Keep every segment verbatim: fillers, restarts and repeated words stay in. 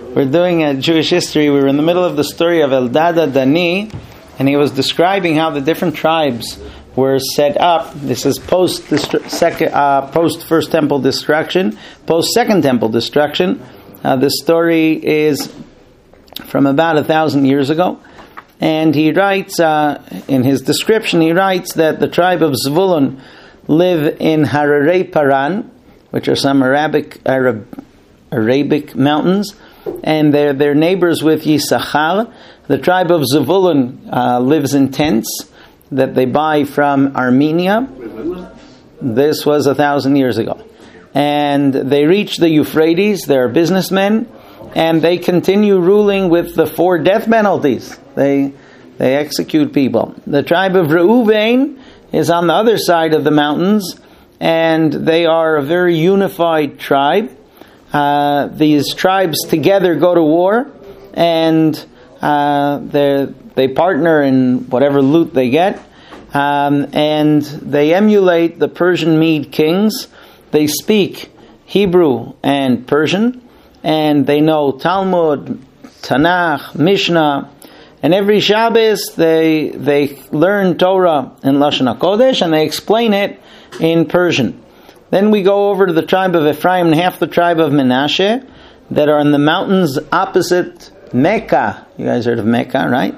We're doing a Jewish history. We were in the middle of the story of Eldad Adani, and he was describing how the different tribes were set up. This is post second, uh, post first temple destruction, post second temple destruction. Uh, this story is from about a thousand years ago, and he writes uh, in his description. He writes that the tribe of Zvulun live in Hararei Paran, which are some Arabic Arab, Arabic mountains, and they're they're neighbors with Yisachar. The tribe of Zvulun uh, lives in tents that they buy from Armenia. This was a thousand years ago. And they reach the Euphrates, they're businessmen, and they continue ruling with the four death penalties. They they execute people. The tribe of Reuven is on the other side of the mountains, and they are a very unified tribe. Uh, these tribes together go to war, and uh, they they partner in whatever loot they get, um, and they emulate the Persian Mede kings. They speak Hebrew and Persian, and they know Talmud, Tanakh, Mishnah, and every Shabbos they they learn Torah in Lashon HaKodesh, and they explain it in Persian. Then we go over to the tribe of Ephraim and half the tribe of Menashe that are in the mountains opposite Mecca. You guys heard of Mecca, right?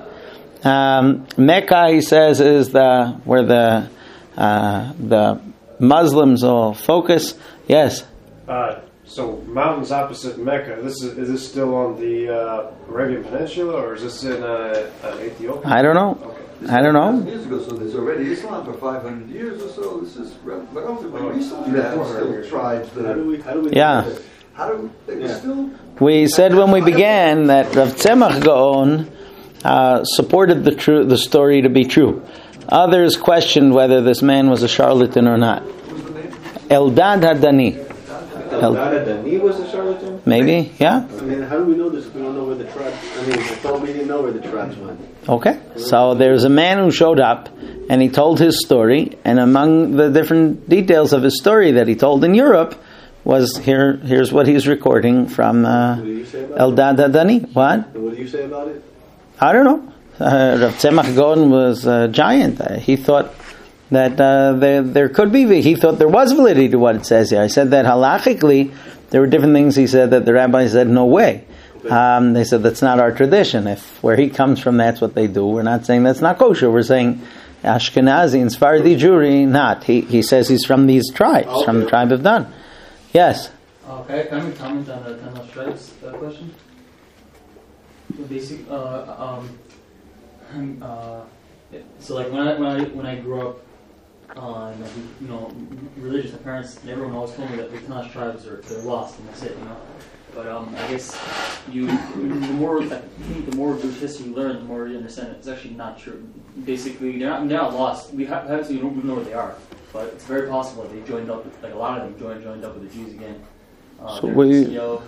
Um, Mecca, he says, is the where the uh, the Muslims all focus. Yes. Uh, so mountains opposite Mecca. This is is this still on the uh, Arabian Peninsula, or is this in uh, uh, Ethiopia? I don't know. Okay. I don't know. Years ago, so there's already Islam for five hundred years or so. This is relatively recent. You have still tribes that How do we? How do we? Yeah. do this? How do they Yeah. still? We said when we began that Rav Tzemach Gaon uh, supported the true the story to be true. Others questioned whether this man was a charlatan or not. What's the name? Eldad Hadani. El- Eldad Adani was a charlatan? Maybe, yeah. I mean, how do we know this if we don't know where the tribes... I mean, I thought we didn't know where the tribes went. Okay. So there's a man who showed up and he told his story, and among the different details of his story that he told in Europe was here. Here's what he's recording from uh, What do you say about Eldad Hadani. What? it? And what do you say about it? I don't know. Uh, Rav Tzemach Gaon was a giant. Uh, he thought that uh, there there could be, he thought there was validity to what it says here. I said that halachically, there were different things he said that the rabbi said, no way. Um, they said that's not our tradition. If where he comes from, that's what they do. We're not saying that's not kosher. We're saying Ashkenazi and Sephardi Jewry, not. He he says he's from these tribes, Okay. from the tribe of Dan. Yes? Okay, can we comment on the Ten Lost Tribes uh, question? So basic, uh, um, uh, so like when I when I when I grew up, uh, and, you know, religious, my parents, everyone always told me that the Ten Lost Tribes are they're lost and that's it, you know. But um, I guess you the more I think the more Jewish history you learn, the more you understand it's actually not true. Basically, they're not, they're not lost. We have, have to, we don't even know where they are. But it's very possible that they joined up, with, like a lot of them joined joined up with the Jews again. Uh, So we- you know,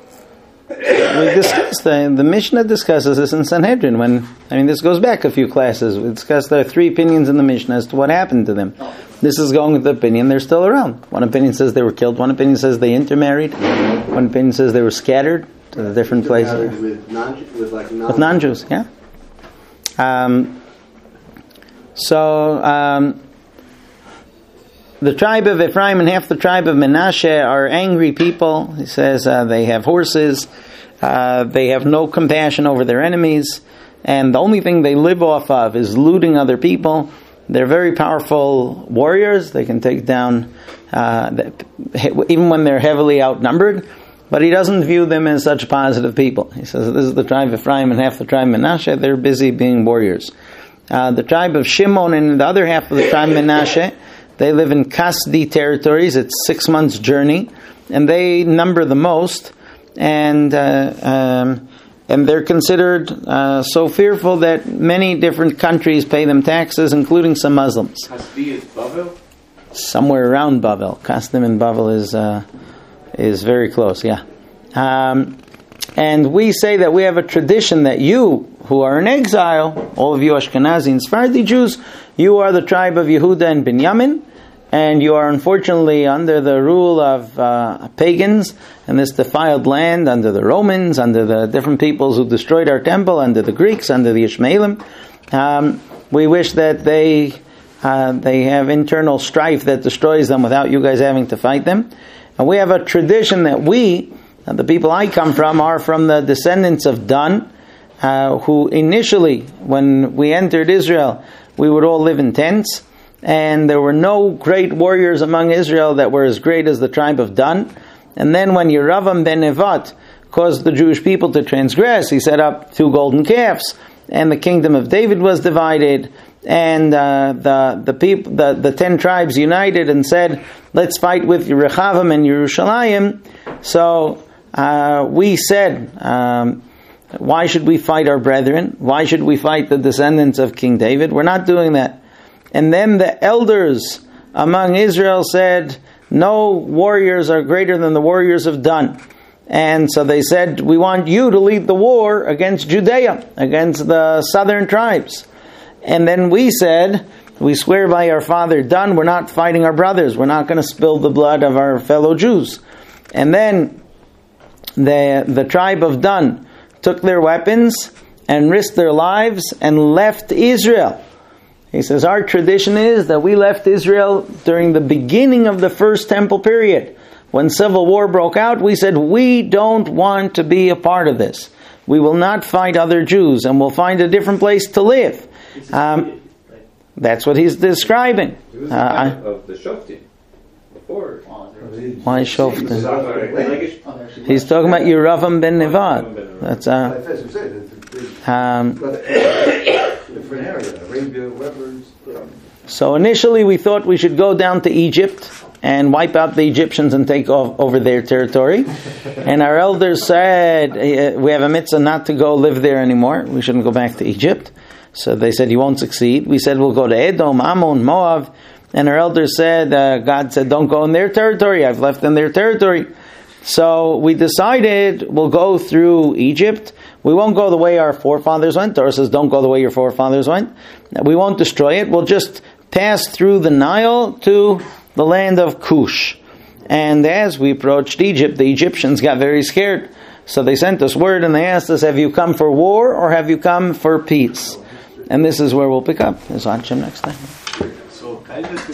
We discussed, the, the Mishnah discusses this in Sanhedrin when, I mean, this goes back a few classes. We discussed there are three opinions in the Mishnah as to what happened to them. Oh. This is going with the opinion they're still around. One opinion says they were killed. One opinion says they intermarried. One opinion says they were scattered to the different places. With non, with like non, With non-Jews, yeah. Um, so, um, the tribe of Ephraim and half the tribe of Menashe are angry people. He says uh, they have horses. Uh, they have no compassion over their enemies. And the only thing they live off of is looting other people. They're very powerful warriors. They can take down, uh, even when they're heavily outnumbered. But he doesn't view them as such positive people. He says this is the tribe of Ephraim and half the tribe of Menashe. They're busy being warriors. Uh, the tribe of Shimon and the other half of the tribe of Menashe, they live in Kasdi territories. It's six months' journey, and they number the most, and uh, um, and they're considered uh, so fearful that many different countries pay them taxes, including some Muslims. Kasdi is Bavel? Somewhere around Bavel, Kasdim and Bavel is uh, is very close. Yeah, um, and we say that we have a tradition that you, who are in exile, all of you Ashkenazi and Sephardi Jews, you are the tribe of Yehuda and Binyamin. and you are unfortunately under the rule of uh, pagans in this defiled land, under the Romans, under the different peoples who destroyed our temple, under the Greeks, under the Ishmaelim. Um, we wish that they uh, they have internal strife that destroys them without you guys having to fight them. And we have a tradition that we, uh, the people I come from, are from the descendants of Dan, uh, who initially, when we entered Israel, we would all live in tents. And there were no great warriors among Israel that were as great as the tribe of Dan. And then when Yeravam ben Nevat caused the Jewish people to transgress, he set up two golden calves, and the kingdom of David was divided, and uh, the the people, the, the ten tribes united and said, let's fight with Rechavam and Yerushalayim. So uh, we said, um, why should we fight our brethren? Why should we fight the descendants of King David? We're not doing that. And then the elders among Israel said, no warriors are greater than the warriors of Dan. And so they said, we want you to lead the war against Judea, against the southern tribes. And then we said, we swear by our father Dan, we're not fighting our brothers. We're not going to spill the blood of our fellow Jews. And then the, the tribe of Dan took their weapons and risked their lives and left Israel. He says, our tradition is that we left Israel during the beginning of the first temple period. When civil war broke out, we said, we don't want to be a part of this. We will not fight other Jews, and we'll find a different place to live. Um, that's what he's describing. He was Uh, a I- part of the Shoftim before. why Shoftim? Like, He's talking about Yeravam ben Nevat. That's uh, Like that's what I'm saying, it's a um, big- different area, Arabia, weapons. so initially we thought we should go down to Egypt and wipe out the Egyptians and take off over their territory. And our elders said, uh, we have a mitzvah not to go live there anymore. We shouldn't go back to Egypt. So they said, you won't succeed. We said, we'll go to Edom, Ammon, Moab. And our elders said, uh, God said, don't go in their territory. I've left them their territory. So we decided we'll go through Egypt. We won't go the way our forefathers went. Torah says, don't go the way your forefathers went. We won't destroy it. We'll just pass through the Nile to the land of Cush. And as we approached Egypt, the Egyptians got very scared. So they sent us word and they asked us, have you come for war or have you come for peace? And this is where we'll pick up. Is Hashem next time. so kind of